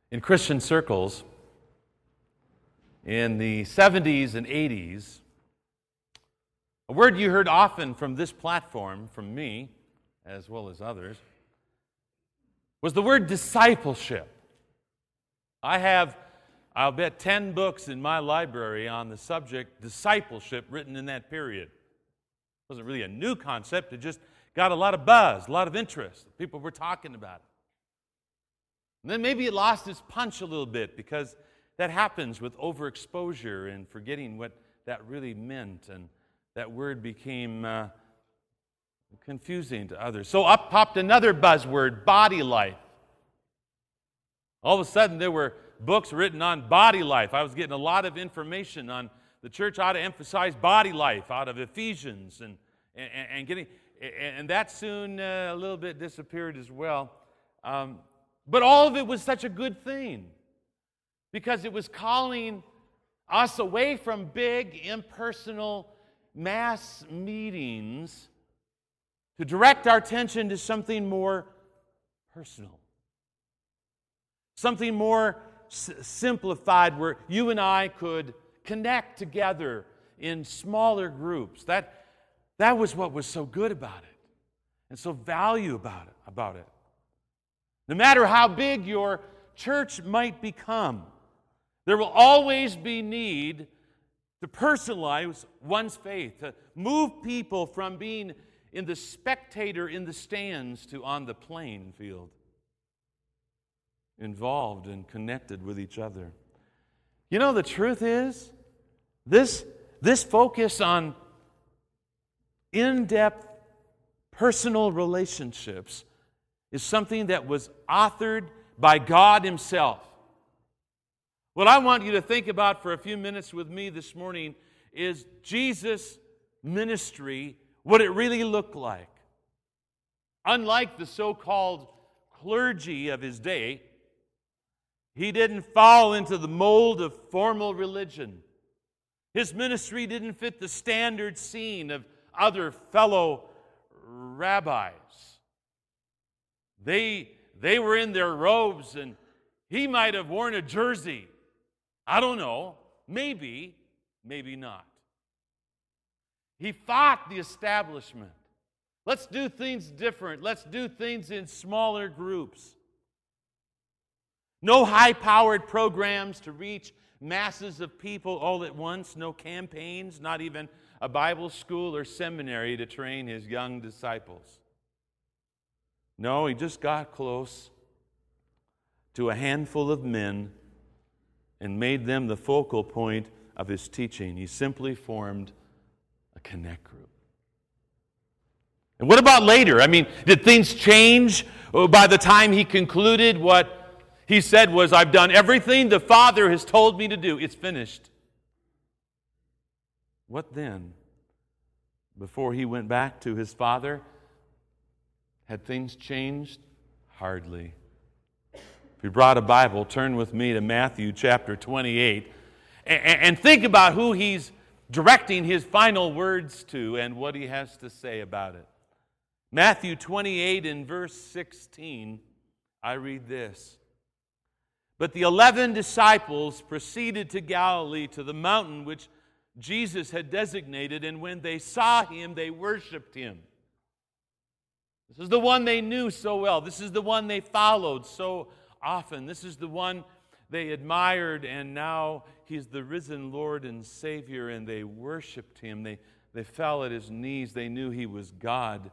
In Christian circles, in the 70s and 80s, a word you heard often from this platform, from me, as well as others, was the word discipleship. I have, I'll bet, 10 books in my library on the subject discipleship written in that period. It wasn't really a new concept, it just got a lot of buzz, a lot of interest. People were talking about it. And then maybe it lost its punch a little bit because that happens with overexposure and forgetting what that really meant, and that word became confusing to others. So up popped another buzzword, body life. All of a sudden there were books written on body life. I was getting a lot of information on the church ought to emphasize body life out of Ephesians, and that soon a little bit disappeared as well. But all of it was such a good thing because it was calling us away from big, impersonal mass meetings to direct our attention to something more personal, something more simplified where you and I could connect together in smaller groups. That was what was so good about it and so value about it. No matter how big your church might become, there will always be need to personalize one's faith, to move people from being in the spectator in the stands to on the playing field, involved and connected with each other. You know, the truth is, this focus on in-depth personal relationships is something that was authored by God Himself. What I want you to think about for a few minutes with me this morning is Jesus' ministry, what it really looked like. Unlike the so-called clergy of His day, He didn't fall into the mold of formal religion. His ministry didn't fit the standard scene of other fellow rabbis. They were in their robes, and He might have worn a jersey. I don't know. Maybe not. He fought the establishment. Let's do things different. Let's do things in smaller groups. No high-powered programs to reach masses of people all at once. No campaigns, not even a Bible school or seminary to train His young disciples. No, He just got close to a handful of men and made them the focal point of His teaching. He simply formed a connect group. And what about later? I mean, did things change by the time He concluded what He said was, I've done everything the Father has told me to do. It's finished. What then? Before He went back to His Father, had things changed? Hardly. If you brought a Bible, turn with me to Matthew chapter 28 and think about who He's directing His final words to and what He has to say about it. Matthew 28 in verse 16, I read this. But the 11 disciples proceeded to Galilee, to the mountain which Jesus had designated, and when they saw Him, they worshiped Him. This is the one they knew so well. This is the one they followed so often. This is the one they admired, and now He's the risen Lord and Savior, and they worshiped Him. They fell at His knees. They knew He was God.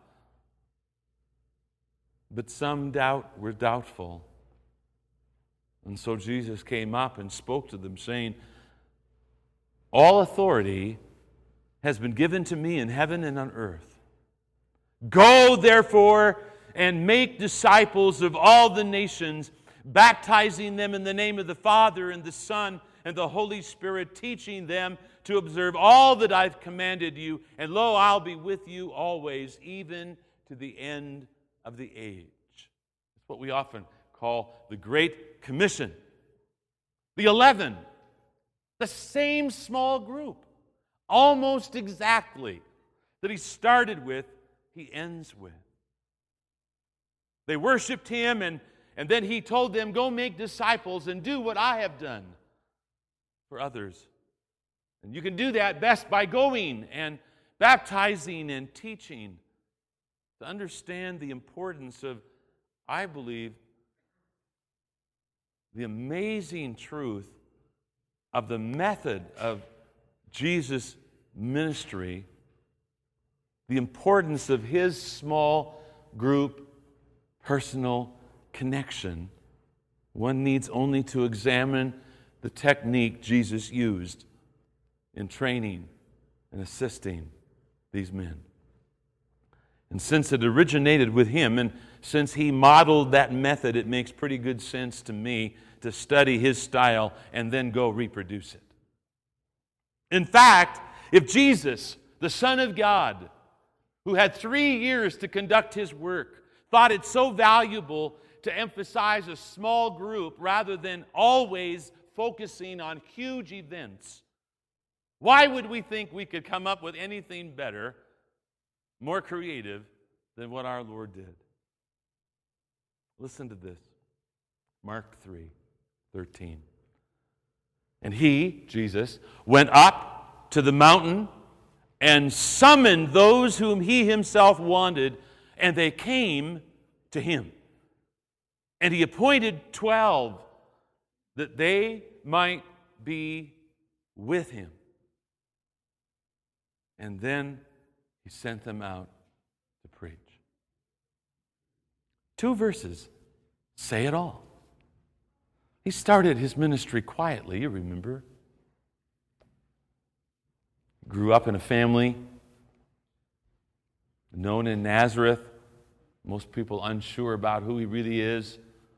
But some were doubtful. And so Jesus came up and spoke to them, saying, all authority has been given to me in heaven and on earth. Go, therefore, and make disciples of all the nations, baptizing them in the name of the Father and the Son and the Holy Spirit, teaching them to observe all that I've commanded you. And lo, I'll be with you always, even to the end of the age. That's what we often call the Great Commission. The 11, the same small group, almost exactly, that He started with, He ends with. They worshiped Him, and And then he told them, go make disciples and do what I have done for others. And you can do that best by going and baptizing and teaching. To understand the importance of, I believe, the amazing truth of the method of Jesus' ministry, the importance of his small group personal connection, one needs only to examine the technique Jesus used in training and assisting these men. And since it originated with him, and since he modeled that method, it makes pretty good sense to me to study his style and then go reproduce it. In fact, if Jesus, the Son of God, who had 3 years to conduct his work, thought it so valuable to emphasize a small group rather than always focusing on huge events, why would we think we could come up with anything better, more creative than what our Lord did? Listen to this. Mark 3:13. And he, Jesus, went up to the mountain and summoned those whom he himself wanted, and they came to him. And he appointed 12 that they might be with him. And then he sent them out to preach. 2 verses say it all. He started his ministry quietly, you remember. Grew up in a family known in Nazareth. Most people unsure about who he really is.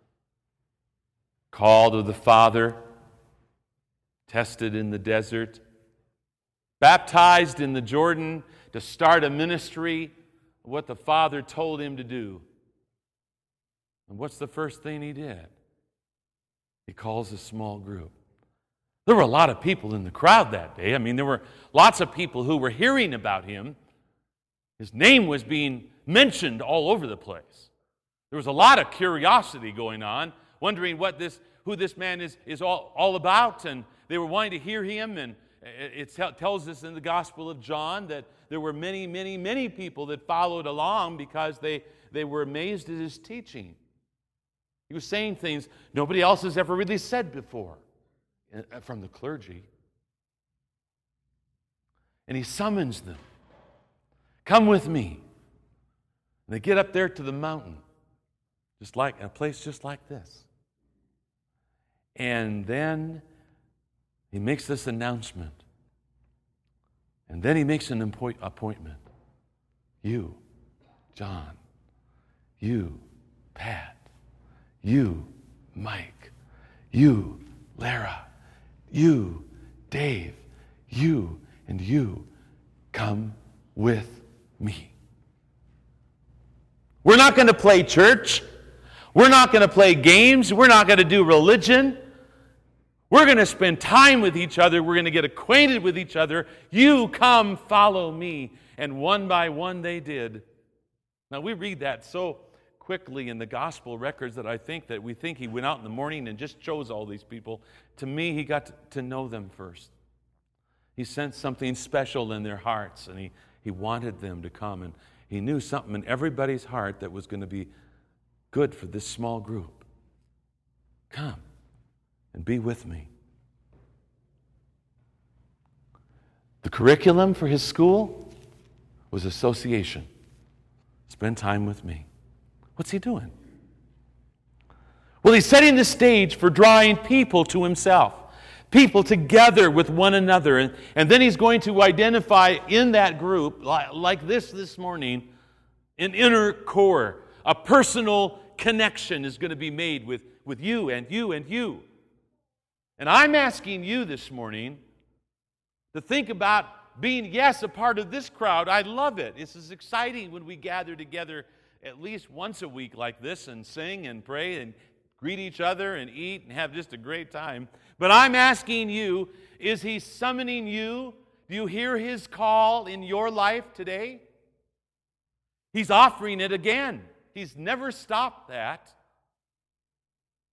Called of the Father. Tested in the desert. Baptized in the Jordan to start a ministry, what the Father told him to do. And what's the first thing he did? He calls a small group. There were a lot of people in the crowd that day. I mean, there were lots of people who were hearing about him. His name was being mentioned all over the place. There was a lot of curiosity going on, wondering who this man is all about, and they were wanting to hear him. And it tells us in the Gospel of John that there were many, many, many people that followed along because they were amazed at his teaching. He was saying things nobody else has ever really said before from the clergy. And he summons them. Come with me. And they get up there to the mountain, just like a place just like this. And then he makes this announcement. And then he makes an appointment. You, John. You, Pat. You, Mike. You, Lara. You, Dave. You and you, come with me. We're not going to play church. We're not going to play games. We're not going to do religion. We're going to spend time with each other. We're going to get acquainted with each other. You come, follow me. And one by one they did. Now we read that so quickly in the gospel records that we think he went out in the morning and just chose all these people. To me, he got to know them first. He sensed something special in their hearts, and he wanted them to come. And he knew something in everybody's heart that was going to be good for this small group. Come and be with me. The curriculum for his school was association. Spend time with me. What's he doing? Well, he's setting the stage for drawing people to himself, people together with one another. And then he's going to identify in that group, like this morning, an inner core. A personal connection is going to be made with you and you and you. And I'm asking you this morning to think about being, yes, a part of this crowd. I love it. This is exciting when we gather together at least once a week like this and sing and pray and greet each other and eat and have just a great time. But I'm asking you, is he summoning you? Do you hear his call in your life today? He's offering it again. He's never stopped that.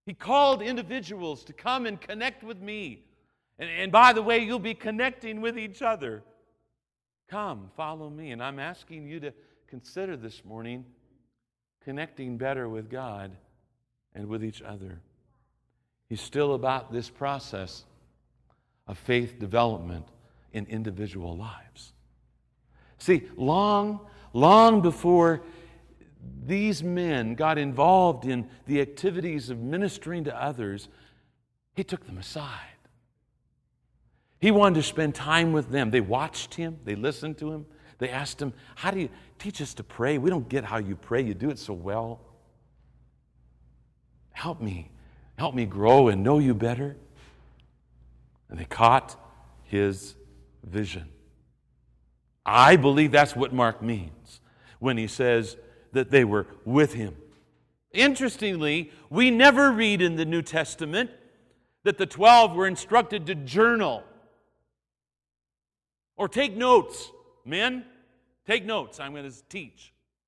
He called individuals to come and connect with me. And by the way, you'll be connecting with each other. Come, follow me. And I'm asking you to consider this morning connecting better with God and with each other. He's still about this process of faith development in individual lives. See, long before these men got involved in the activities of ministering to others, he took them aside. He wanted to spend time with them. They watched him. They listened to him. They asked him, how do you teach us to pray? We don't get how you pray. You do it so well. Help me grow and know you better. And they caught his vision. I believe that's what Mark means when he says that they were with him. Interestingly, we never read in the New Testament that the 12 were instructed to journal or take notes. Men, take notes. I'm going to teach.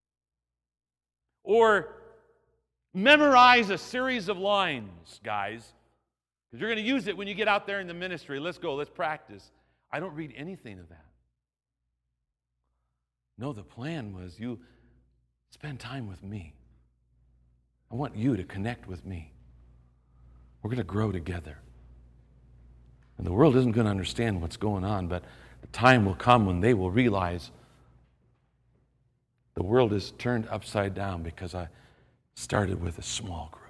Or memorize a series of lines, guys, because you're going to use it when you get out there in the ministry. Let's go. Let's practice. I don't read anything of that. No, the plan was you spend time with me. I want you to connect with me. We're going to grow together. And the world isn't going to understand what's going on, but the time will come when they will realize the world is turned upside down because I started with a small group.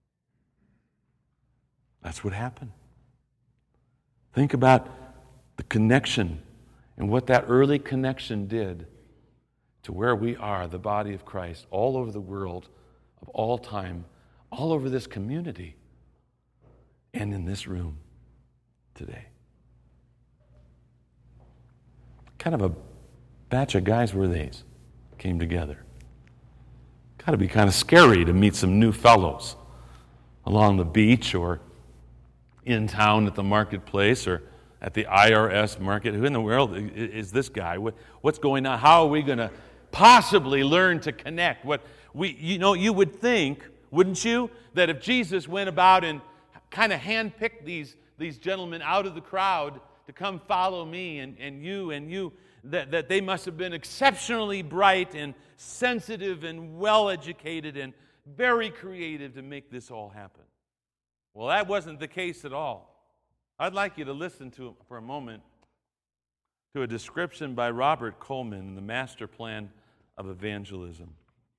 That's what happened. Think about the connection and what that early connection did to where we are, the body of Christ, all over the world, of all time, all over this community, and in this room today. Kind of a batch of guys were these came together. Got to be kind of scary to meet some new fellows along the beach or in town at the marketplace or at the IRS market. Who in the world is this guy? What's going on? How are we going to possibly learn to connect? You would think, wouldn't you, that if Jesus went about and kind of handpicked these gentlemen out of the crowd to come follow me and you, that they must have been exceptionally bright and sensitive and well-educated and very creative to make this all happen. Well, that wasn't the case at all. I'd like you to listen to, for a moment, to a description by Robert Coleman in the Master Plan of Evangelism.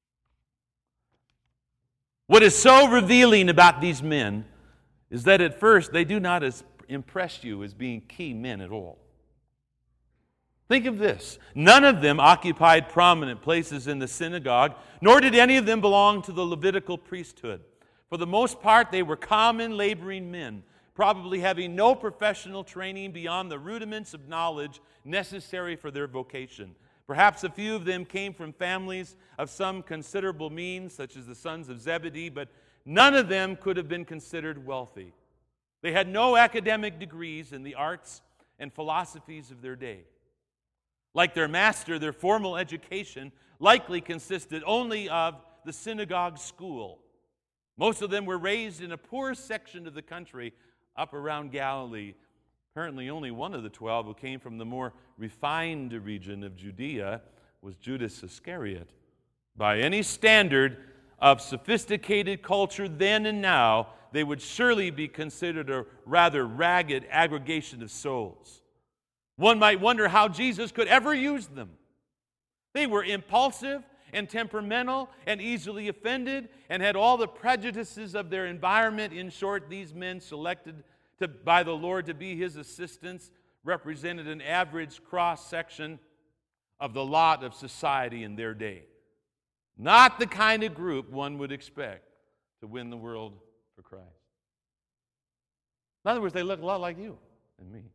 What is so revealing about these men is that at first they do not impress you as being key men at all. Think of this. None of them occupied prominent places in the synagogue, nor did any of them belong to the Levitical priesthood. For the most part, they were common laboring men, probably having no professional training beyond the rudiments of knowledge necessary for their vocation. Perhaps a few of them came from families of some considerable means, such as the sons of Zebedee, but none of them could have been considered wealthy. They had no academic degrees in the arts and philosophies of their day. Like their master, their formal education likely consisted only of the synagogue school. Most of them were raised in a poor section of the country up around Galilee. Apparently only one of the 12 who came from the more refined region of Judea was Judas Iscariot. By any standard of sophisticated culture then and now, they would surely be considered a rather ragged aggregation of souls. One might wonder how Jesus could ever use them. They were impulsive and temperamental and easily offended and had all the prejudices of their environment. In short, these men selected by the Lord to be his assistants represented an average cross-section of the lot of society in their day. Not the kind of group one would expect to win the world for Christ. In other words, they look a lot like you and me.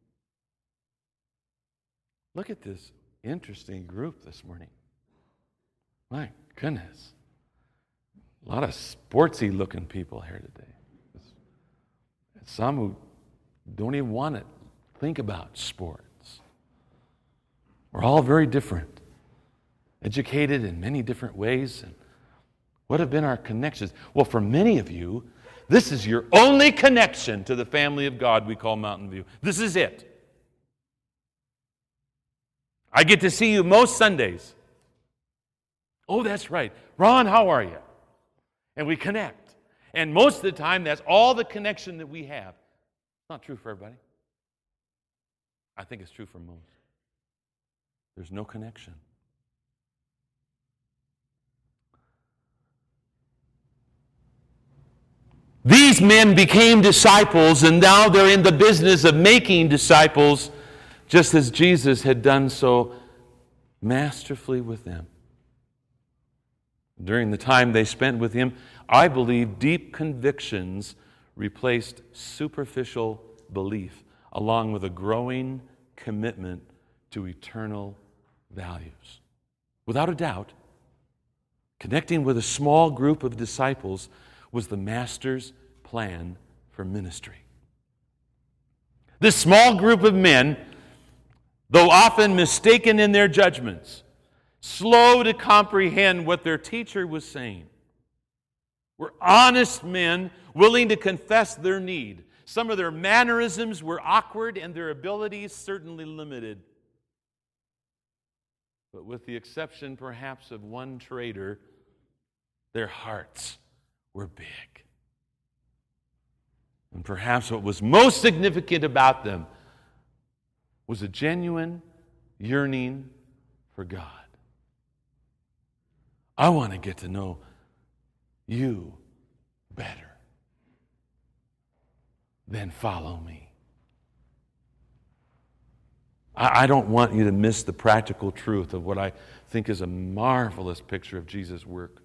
Look at this interesting group this morning. My goodness. A lot of sportsy looking people here today. Some who don't even want to think about sports. We're all very different. Educated in many different ways. And what have been our connections? Well, for many of you, This is your only connection to the family of God we call Mountain View. This is it. I get to see you most Sundays. Oh, that's right. Ron, how are you? And we connect. And most of the time, that's all the connection that we have. It's not true for everybody. I think it's true for most. There's no connection. These men became disciples, and now they're in the business of making disciples, just as Jesus had done so masterfully with them. During the time they spent with him, I believe deep convictions replaced superficial belief, along with a growing commitment to eternal values. Without a doubt, connecting with a small group of disciples was the Master's plan for ministry. This small group of men, though often mistaken in their judgments, slow to comprehend what their teacher was saying, were honest men willing to confess their need. Some of their mannerisms were awkward and their abilities certainly limited. But with the exception perhaps of one traitor, their hearts were big. And perhaps what was most significant about them was a genuine yearning for God. I want to get to know you better. Then follow me. I don't want you to miss the practical truth of what I think is a marvelous picture of Jesus' work.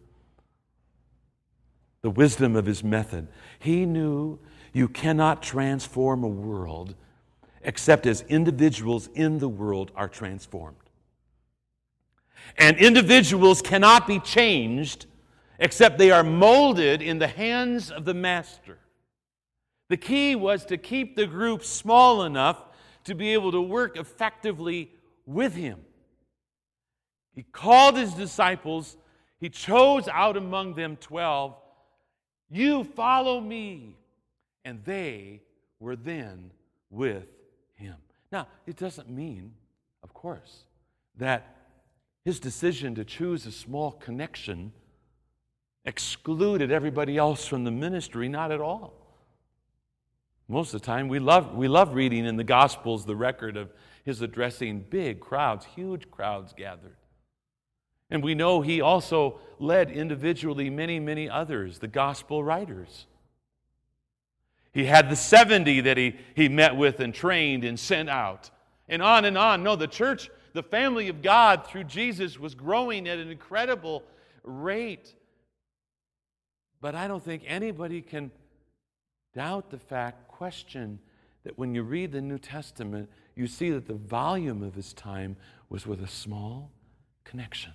The wisdom of his method. He knew you cannot transform a world except as individuals in the world are transformed. And individuals cannot be changed except they are molded in the hands of the Master. The key was to keep the group small enough to be able to work effectively with him. He called his disciples. He chose out among them 12. You follow me. And they were then with him. Now, it doesn't mean, of course, that his decision to choose a small connection excluded everybody else from the ministry. Not at all. Most of the time, we love reading in the Gospels the record of his addressing big crowds, huge crowds gathered. And we know he also led individually many, many others, the gospel writers. He had the 70 that he met with and trained and sent out. And on and on. No, the church, the family of God through Jesus was growing at an incredible rate. But I don't think anybody can doubt the fact, question, that when you read the New Testament, you see that the volume of his time was with a small connection.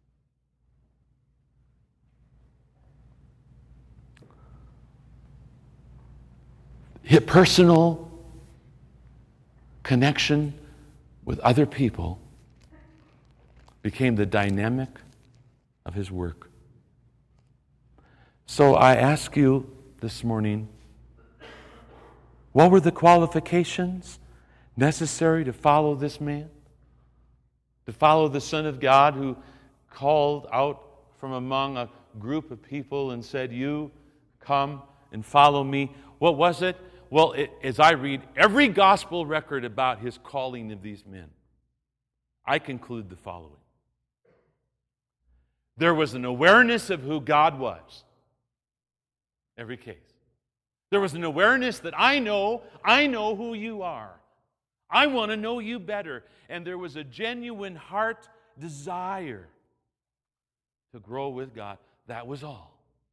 His personal connection with other people became the dynamic of his work. So I ask you this morning, what were the qualifications necessary to follow this man? To follow the Son of God who called out from among a group of people and said, you come and follow me. What was it? Well, as I read every gospel record about his calling of these men, I conclude the following. There was an awareness of who God was. Every case. There was an awareness that I know who you are. I want to know you better. And there was a genuine heart desire to grow with God. That was all.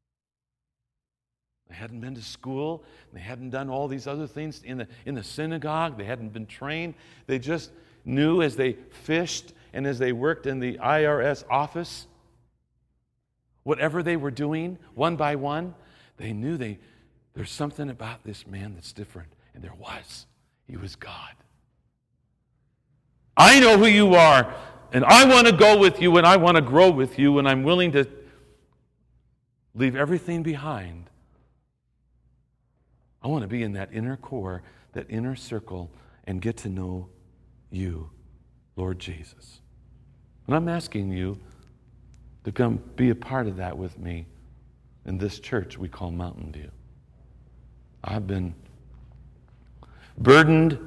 They hadn't been to school. They hadn't done all these other things in the synagogue. They hadn't been trained. They just knew as they fished and as they worked in the IRS office, whatever they were doing, one by one, they knew there's something about this man that's different. And there was. He was God. I know who you are, and I want to go with you, and I want to grow with you, and I'm willing to leave everything behind I want to be in that inner core, that inner circle, and get to know you, Lord Jesus. And I'm asking you to come be a part of that with me in this church we call Mountain View. I've been burdened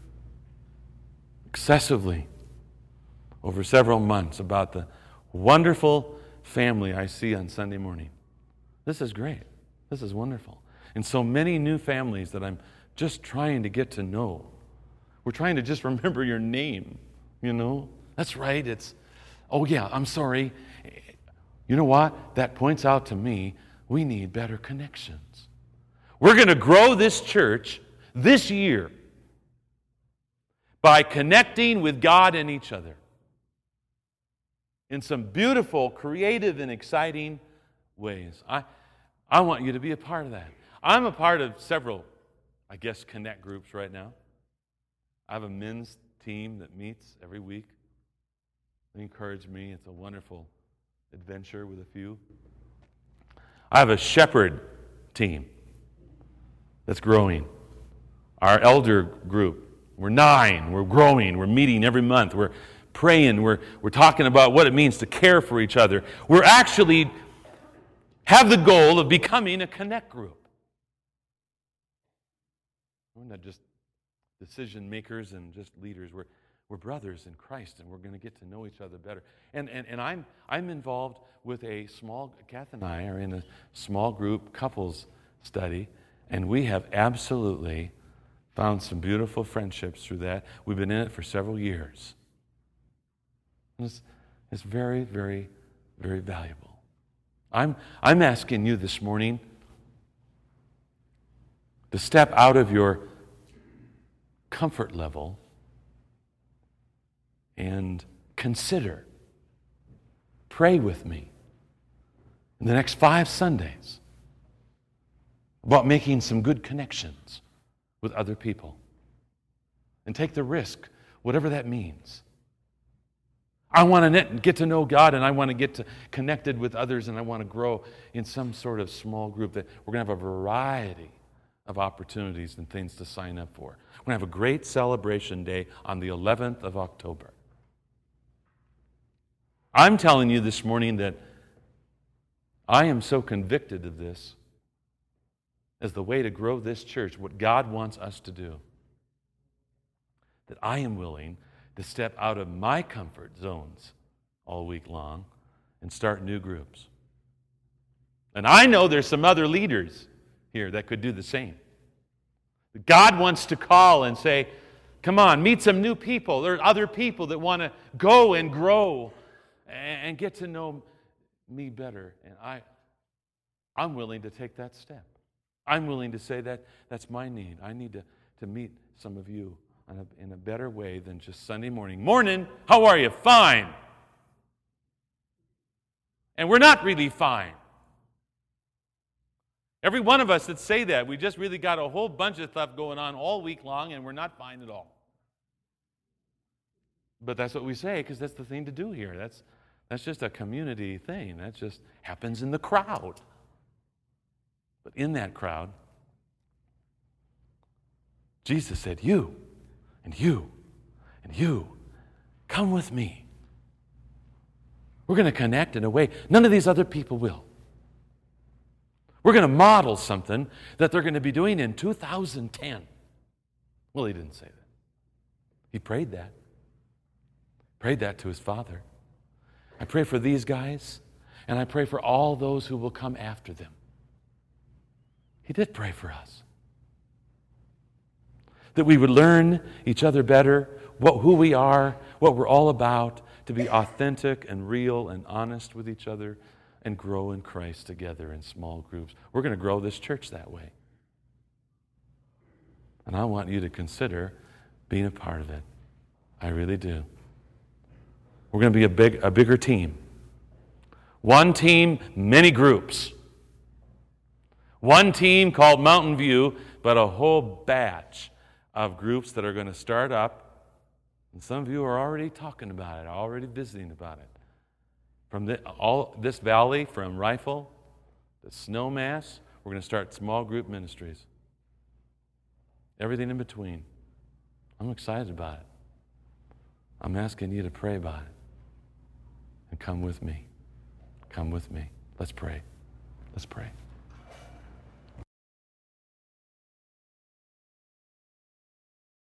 excessively over several months about the wonderful family I see on Sunday morning. This is great. This is wonderful. And so many new families that I'm just trying to get to know. We're trying to just remember your name, you know. That's right. Oh yeah, I'm sorry. You know what? That points out to me we need better connections. We're going to grow this church this year by connecting with God and each other in some beautiful, creative, and exciting ways. I want you to be a part of that. I'm a part of several, connect groups right now. I have a men's team that meets every week. They encourage me. It's a wonderful adventure with a few. I have a shepherd team that's growing. Our elder group, we're 9. We're growing. We're meeting every month. We're praying. We're talking about what it means to care for each other. We're actually have the goal of becoming a connect group. We're not just decision makers and just leaders. We're brothers in Christ, and we're going to get to know each other better. And I'm involved with Kath and I are in a small group couples study, and we have absolutely found some beautiful friendships through that. We've been in it for several years. And it's very, very, very valuable. I'm asking you this morning to step out of your comfort level and consider, pray with me in the next 5 Sundays about making some good connections with other people. And take the risk, whatever that means. I want to get to know God, and I want to get connected with others, and I want to grow in some sort of small group that we're going to have a variety of opportunities and things to sign up for. We're going to have a great celebration day on the 11th of October. I'm telling you this morning that I am so convicted of this as the way to grow this church, what God wants us to do, that I am willing to step out of my comfort zones all week long and start new groups. And I know there's some other leaders here that could do the same. God wants to call and say, come on, meet some new people. There are other people that want to go and grow and get to know me better. And I'm willing to take that step. I'm willing to say that that's my need. I need to meet some of you in a better way than just Sunday morning. Morning, how are you? Fine. And we're not really fine. Every one of us that say that, we just really got a whole bunch of stuff going on all week long, and we're not fine at all. But that's what we say, because that's the thing to do here. That's just a community thing. That just happens in the crowd. But in that crowd, Jesus said, you, and you, and you, come with me. We're going to connect in a way none of these other people will. We're going to model something that they're going to be doing in 2010. Well, he didn't say that. He prayed that. Prayed that to his Father. I pray for these guys, and I pray for all those who will come after them. He did pray for us. That we would learn each other better, who we are, what we're all about, to be authentic and real and honest with each other, and grow in Christ together in small groups. We're going to grow this church that way. And I want you to consider being a part of it. I really do. We're going to be a bigger team. One team, many groups. One team called Mountain View, but a whole batch of groups that are going to start up. And some of you are already talking about it, already visiting about it. From this valley, from Rifle to Snowmass, we're going to start small group ministries. everything in between. I'm excited about it. I'm asking you to pray about it. And come with me. Come with me. Let's pray. Let's pray.